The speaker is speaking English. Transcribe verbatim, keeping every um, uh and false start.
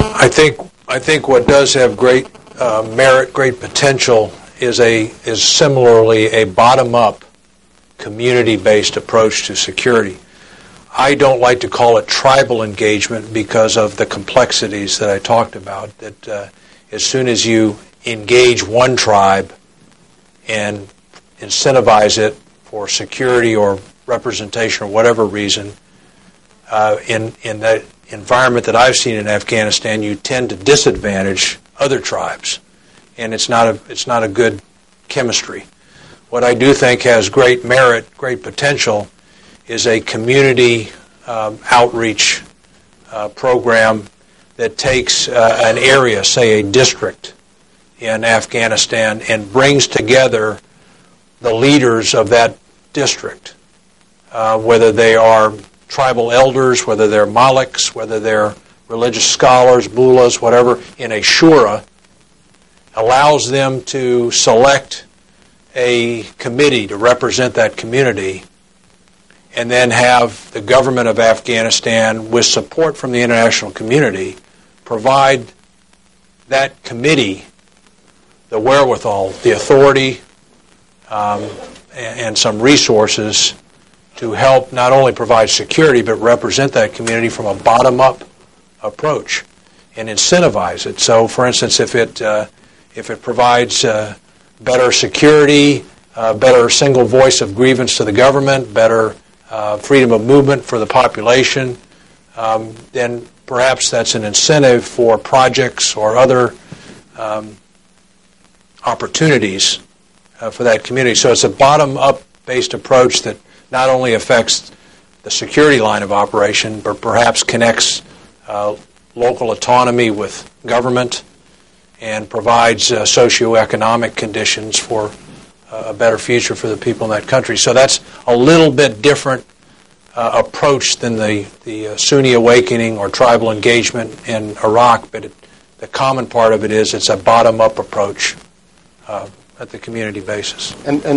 I think I think what does have great uh, merit, great potential, is a is similarly a bottom-up, community-based approach to security. I don't like to call it tribal engagement because of the complexities that I talked about. That uh, as soon as you engage one tribe and incentivize it for security or representation or whatever reason, uh, in in that environment that I've seen in Afghanistan, you tend to disadvantage other tribes, and it's not a it's not a good chemistry. What I do think has great merit, great potential, is a community um, outreach uh, program that takes uh, an area, say a district in Afghanistan, and brings together the leaders of that district, uh, whether they are tribal elders, whether they're maliks, whether they're religious scholars, mullahs, whatever, in a shura, allows them to select a committee to represent that community, and then have the government of Afghanistan, with support from the international community, provide that committee the wherewithal, the authority, um, and, and some resources to help not only provide security but represent that community from a bottom-up approach and incentivize it. So, for instance, if it uh, if it provides uh, better security, uh, better single voice of grievance to the government, better uh, freedom of movement for the population, um, then perhaps that's an incentive for projects or other um, opportunities uh, for that community. So it's a bottom-up based approach that not only affects the security line of operation, but perhaps connects uh, local autonomy with government and provides uh, socioeconomic conditions for uh, a better future for the people in that country. So that's a little bit different uh, approach than the, the uh, Sunni awakening or tribal engagement in Iraq, but it, the common part of it is it's a bottom-up approach uh, at the community basis. And, and